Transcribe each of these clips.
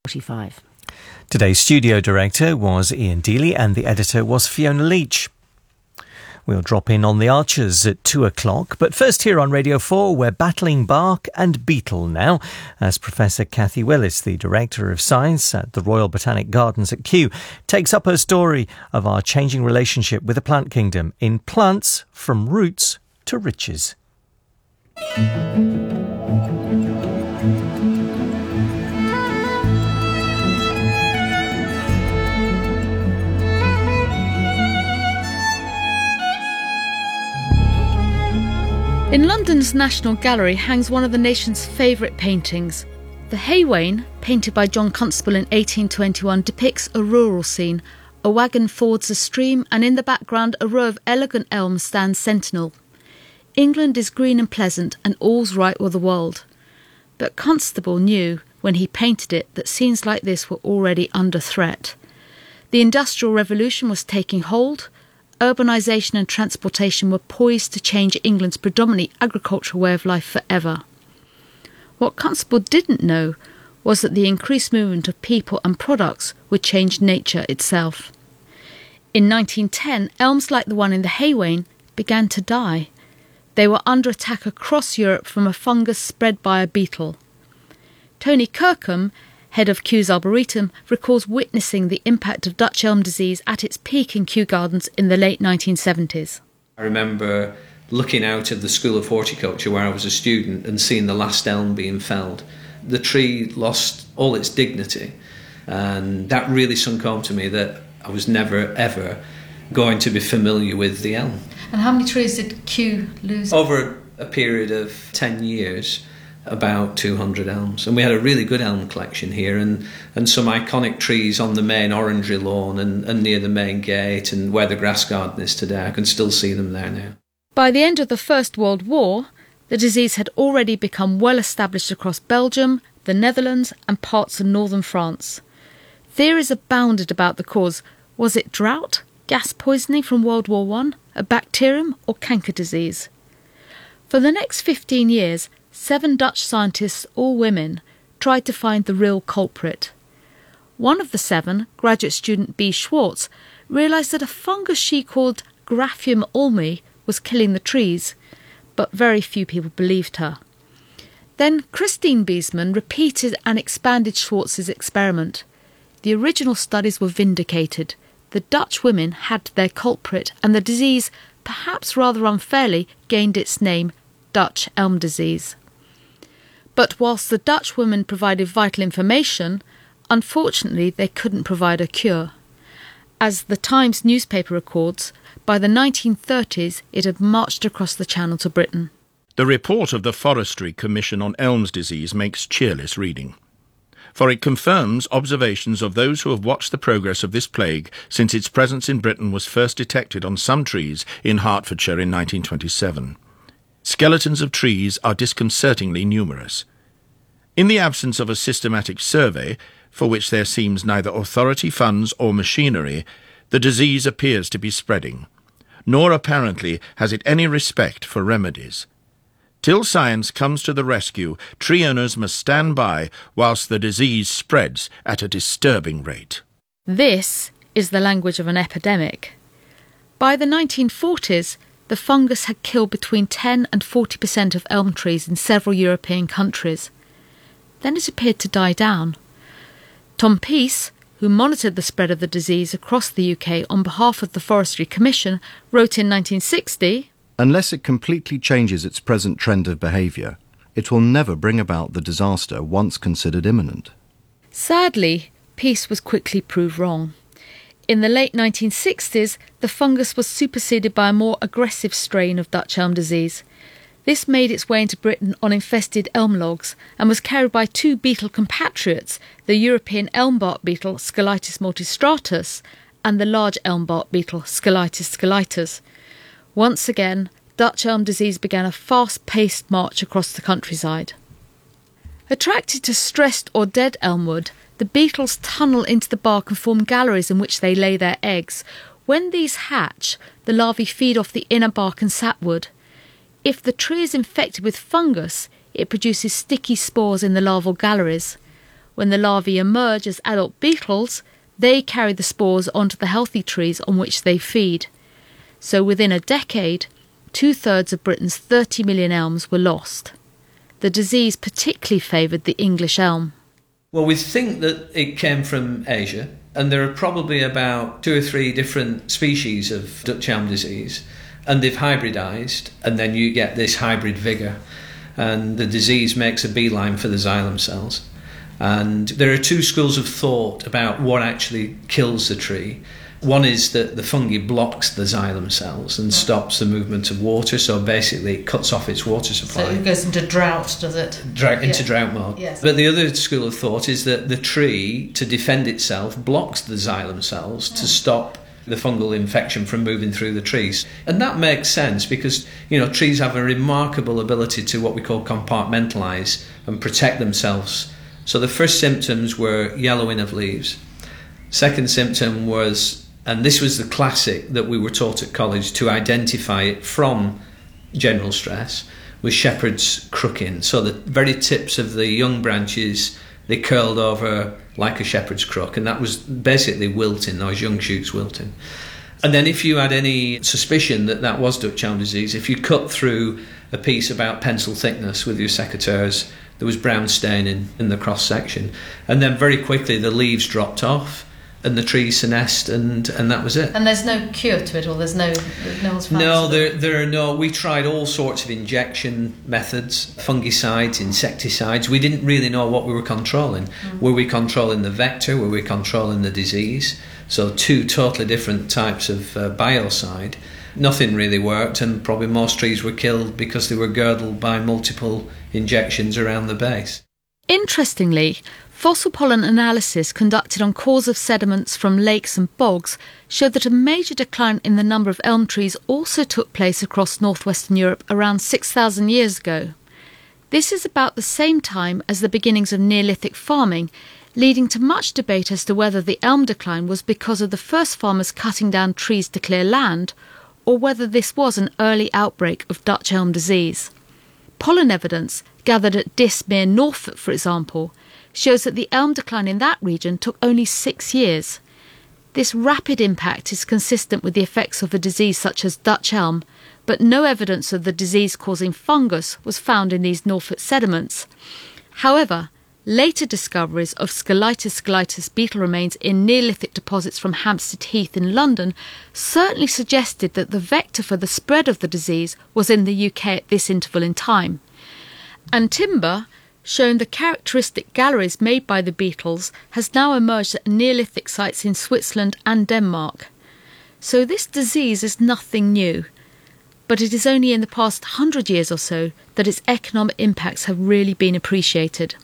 45. Today's studio director was Ian Dealey and the editor was Fiona Leach. We'll drop in on the Archers at 2 o'clock, but first here on Radio 4, we're battling bark and beetle now, as Professor Kathy Willis, the Director of Science at the Royal Botanic Gardens at Kew, takes up her story of our changing relationship with the plant kingdom in Plants from Roots to Riches. In London's National Gallery hangs one of the nation's favourite paintings. The Haywain, painted by John Constable in 1821, depicts a rural scene. A wagon fords a stream and in the background a row of elegant elms stands sentinel. England is green and pleasant and all's right with the world. But Constable knew, when he painted it, that scenes like this were already under threat. The Industrial Revolution was taking hold. Urbanisation and transportation were poised to change England's predominantly agricultural way of life forever. What Constable didn't know was that the increased movement of people and products would change nature itself. In 1910, elms like the one in the Haywain began to die. They were under attack across Europe from a fungus spread by a beetle. Tony Kirkham, head of Kew's Arboretum, recalls witnessing the impact of Dutch elm disease at its peak in Kew Gardens in the late 1970s. I remember looking out of the School of Horticulture where I was a student and seeing the last elm being felled. The tree lost all its dignity, and that really sunk home to me that I was never, ever going to be familiar with the elm. And how many trees did Kew lose? Over a period of 10 years, about 200 elms. And we had a really good elm collection here and some iconic trees on the main orangery lawn and near the main gate and where the grass garden is today. I can still see them there now. By the end of the First World War, the disease had already become well established across Belgium, the Netherlands and parts of northern France. Theories abounded about the cause. Was it drought, gas poisoning from World War I, a bacterium or canker disease? For the next 15 years, 7 Dutch scientists, all women, tried to find the real culprit. One of the 7, graduate student B. Schwartz, realised that a fungus she called Graphium ulmi was killing the trees, but very few people believed her. Then Christine Biesman repeated and expanded Schwartz's experiment. The original studies were vindicated. The Dutch women had their culprit, and the disease, perhaps rather unfairly, gained its name, Dutch elm disease. But whilst the Dutch women provided vital information, unfortunately they couldn't provide a cure. As the Times newspaper records, by the 1930s it had marched across the Channel to Britain. The report of the Forestry Commission on Elms disease makes cheerless reading, for it confirms observations of those who have watched the progress of this plague since its presence in Britain was first detected on some trees in Hertfordshire in 1927. Skeletons of trees are disconcertingly numerous. In the absence of a systematic survey, for which there seems neither authority, funds or machinery, the disease appears to be spreading, nor apparently has it any respect for remedies. Till science comes to the rescue, tree owners must stand by whilst the disease spreads at a disturbing rate. This is the language of an epidemic. By the 1940s, the fungus had killed between 10 and 40% of elm trees in several European countries. Then it appeared to die down. Tom Peace, who monitored the spread of the disease across the UK on behalf of the Forestry Commission, wrote in 1960, "Unless it completely changes its present trend of behaviour, it will never bring about the disaster once considered imminent." Sadly, Peace was quickly proved wrong. In the late 1960s, the fungus was superseded by a more aggressive strain of Dutch elm disease. This made its way into Britain on infested elm logs and was carried by 2 beetle compatriots, the European elm-bark beetle Scolytus multistratus and the large elm-bark beetle Scolytus scolytus. Once again, Dutch elm disease began a fast-paced march across the countryside. Attracted to stressed or dead elmwood, the beetles tunnel into the bark and form galleries in which they lay their eggs. When these hatch, the larvae feed off the inner bark and sapwood. If the tree is infected with fungus, it produces sticky spores in the larval galleries. when the larvae emerge as adult beetles, they carry the spores onto the healthy trees on which they feed. So within a decade, 2/3 of Britain's 30 million elms were lost. The disease particularly favoured the English elm. Well, we think that it came from Asia, and there are probably about 2 or 3 different species of Dutch elm disease, and they've hybridised, and then you get this hybrid vigour, and the disease makes a beeline for the xylem cells. And there are 2 schools of thought about what actually kills the tree. One is that the fungi blocks the xylem cells and stops the movement of water, so basically it cuts off its water supply. So it goes into drought, does it? Into drought mode. Yes. But the other school of thought is that the tree, to defend itself, blocks the xylem cells to stop the fungal infection from moving through the trees. And that makes sense because, trees have a remarkable ability to what we call compartmentalise and protect themselves. So the first symptoms were yellowing of leaves. Second symptom was, and this was the classic that we were taught at college to identify it from general stress, was shepherd's crooking. So the very tips of the young branches, they curled over like a shepherd's crook, and that was basically wilting, those young shoots wilting. And then if you had any suspicion that that was Dutch elm disease, if you cut through a piece about pencil thickness with your secateurs, there was brown staining in the cross-section. And then very quickly the leaves dropped off and the tree senesced, and that was it. And there's no cure to it, or there's no one's found. No, there are no. We tried all sorts of injection methods, fungicides, insecticides. We didn't really know what we were controlling. Were we controlling the vector? Were we controlling the disease? So 2 totally different types of biocide. Nothing really worked, and probably most trees were killed because they were girdled by multiple injections around the base. Interestingly, fossil pollen analysis conducted on cores of sediments from lakes and bogs showed that a major decline in the number of elm trees also took place across northwestern Europe around 6,000 years ago. This is about the same time as the beginnings of Neolithic farming, leading to much debate as to whether the elm decline was because of the first farmers cutting down trees to clear land, or whether this was an early outbreak of Dutch elm disease. Pollen evidence, gathered at Diss, near Norfolk, for example, shows that the elm decline in that region took only 6 years. This rapid impact is consistent with the effects of a disease such as Dutch elm, but no evidence of the disease causing fungus was found in these Norfolk sediments. However, later discoveries of Scolytus beetle remains in Neolithic deposits from Hampstead Heath in London certainly suggested that the vector for the spread of the disease was in the UK at this interval in time. And timber, showing the characteristic galleries made by the beetles, has now emerged at Neolithic sites in Switzerland and Denmark. So this disease is nothing new, but it is only in the past 100 years or so that its economic impacts have really been appreciated.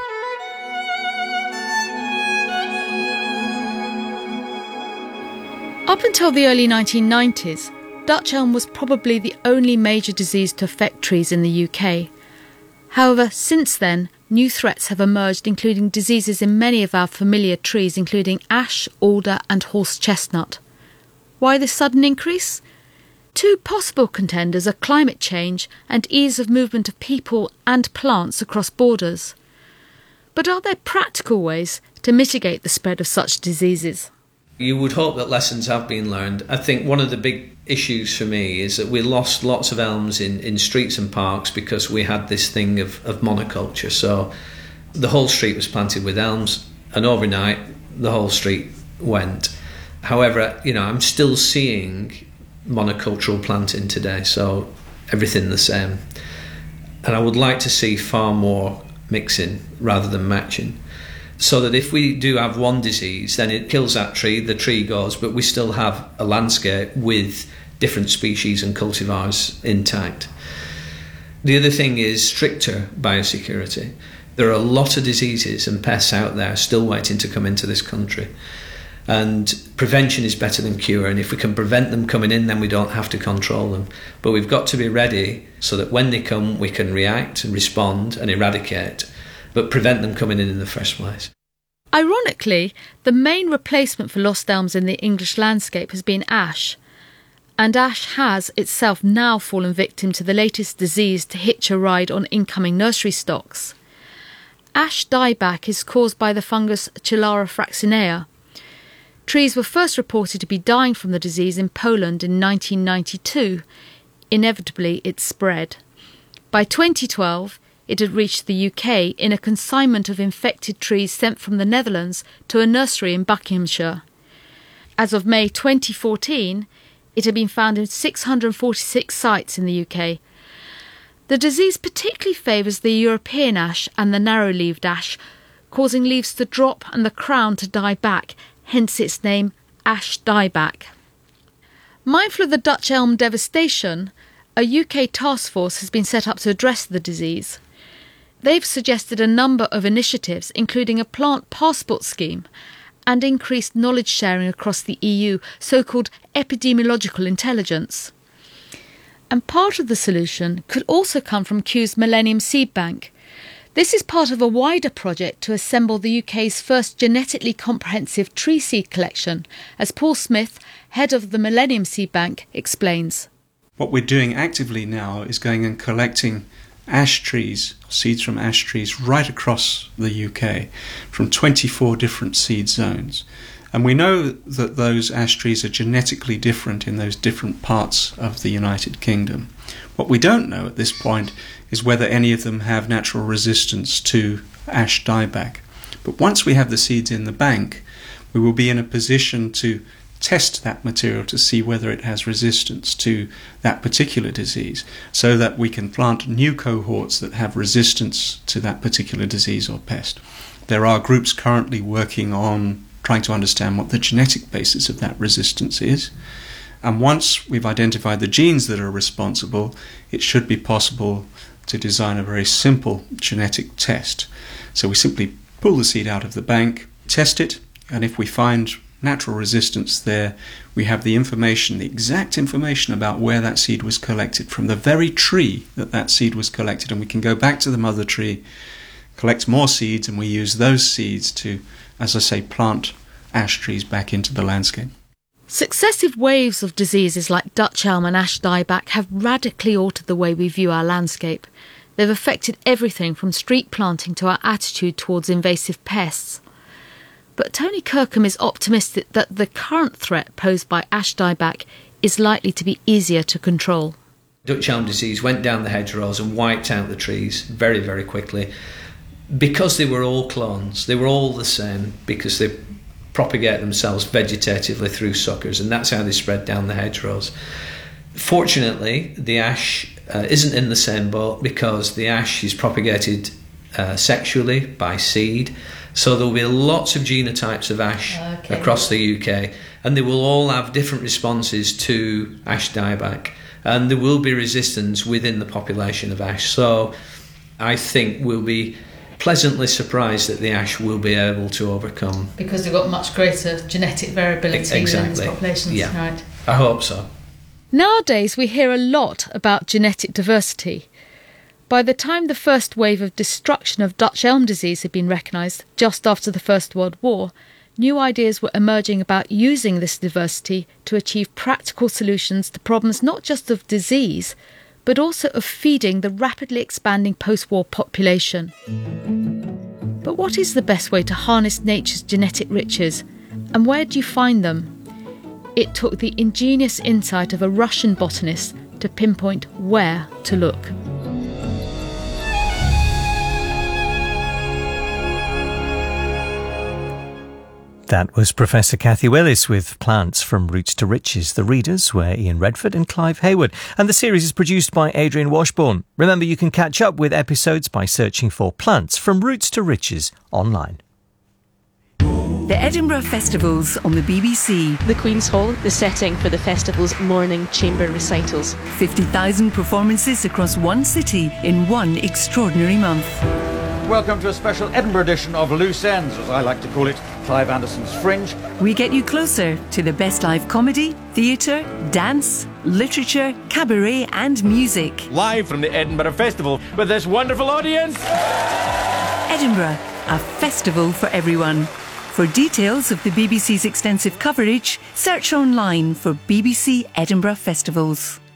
Up until the early 1990s, Dutch elm was probably the only major disease to affect trees in the UK. However, since then, new threats have emerged, including diseases in many of our familiar trees, including ash, alder and horse chestnut. Why this sudden increase? 2 possible contenders are climate change and ease of movement of people and plants across borders. But are there practical ways to mitigate the spread of such diseases? You would hope that lessons have been learned. I think one of the big issues for me is that we lost lots of elms in streets and parks because we had this thing of monoculture. So the whole street was planted with elms, and overnight the whole street went. However, I'm still seeing monocultural planting today, so everything the same. And I would like to see far more mixing rather than matching, so that if we do have one disease, then it kills that tree, the tree goes, but we still have a landscape with different species and cultivars intact. The other thing is stricter biosecurity. There are a lot of diseases and pests out there still waiting to come into this country. And prevention is better than cure, and if we can prevent them coming in, then we don't have to control them. But we've got to be ready so that when they come, we can react and respond and eradicate, but prevent them coming in the first place. Ironically, the main replacement for lost elms in the English landscape has been ash, and ash has itself now fallen victim to the latest disease to hitch a ride on incoming nursery stocks. ash dieback is caused by the fungus Chilara fraxinea. Trees were first reported to be dying from the disease in Poland in 1992. Inevitably, it spread. By 2012, it had reached the UK in a consignment of infected trees sent from the Netherlands to a nursery in Buckinghamshire. As of May 2014, it had been found in 646 sites in the UK. The disease particularly favours the European ash and the narrow-leaved ash, causing leaves to drop and the crown to die back, hence its name, ash dieback. Mindful of the Dutch elm devastation, a UK task force has been set up to address the disease. They've suggested a number of initiatives, including a plant passport scheme and increased knowledge sharing across the EU, so-called epidemiological intelligence. And part of the solution could also come from Kew's Millennium Seed Bank. This is part of a wider project to assemble the UK's first genetically comprehensive tree seed collection, as Paul Smith, head of the Millennium Seed Bank, explains. What we're doing actively now is going and collecting ash trees, seeds from ash trees right across the UK, from 24 different seed zones. And we know that those ash trees are genetically different in those different parts of the United Kingdom. What we don't know at this point is whether any of them have natural resistance to ash dieback. But once we have the seeds in the bank, we will be in a position to test that material to see whether it has resistance to that particular disease, so that we can plant new cohorts that have resistance to that particular disease or pest. There are groups currently working on trying to understand what the genetic basis of that resistance is. And once we've identified the genes that are responsible, it should be possible to design a very simple genetic test. So we simply pull the seed out of the bank, test it, and if we find natural resistance there, we have the information, the exact information about where that seed was collected from the very tree that seed was collected, and we can go back to the mother tree, collect more seeds, and we use those seeds to, as I say, plant ash trees back into the landscape. Successive waves of diseases like Dutch elm and ash dieback have radically altered the way we view our landscape. They've affected everything from street planting to our attitude towards invasive pests. But Tony Kirkham is optimistic that the current threat posed by ash dieback is likely to be easier to control. Dutch elm disease went down the hedgerows and wiped out the trees very, very quickly. Because they were all clones, they were all the same, because they propagate themselves vegetatively through suckers, and that's how they spread down the hedgerows. Fortunately, the ash isn't in the same boat, because the ash is propagated sexually by seed. So there will be lots of genotypes of ash across the UK, and they will all have different responses to ash dieback, and there will be resistance within the population of ash. So I think we'll be pleasantly surprised that the ash will be able to overcome. Because they've got much greater genetic variability within these populations. Yeah. Right. I hope so. Nowadays we hear a lot about genetic diversity. By the time the first wave of destruction of Dutch elm disease had been recognised, just after the First World War, new ideas were emerging about using this diversity to achieve practical solutions to problems not just of disease, but also of feeding the rapidly expanding post-war population. But what is the best way to harness nature's genetic riches, and where do you find them? It took the ingenious insight of a Russian botanist to pinpoint where to look. That was Professor Cathy Willis with Plants from Roots to Riches. The readers were Ian Redford and Clive Hayward, and the series is produced by Adrian Washbourne. Remember, you can catch up with episodes by searching for Plants from Roots to Riches online. The Edinburgh Festivals on the BBC. The Queen's Hall, the setting for the festival's morning chamber recitals. 50,000 performances across one city in one extraordinary month. Welcome to a special Edinburgh edition of Loose Ends, as I like to call it, Clive Anderson's Fringe. We get you closer to the best live comedy, theatre, dance, literature, cabaret and music. Live from the Edinburgh Festival with this wonderful audience. Edinburgh, a festival for everyone. For details of the BBC's extensive coverage, search online for BBC Edinburgh Festivals.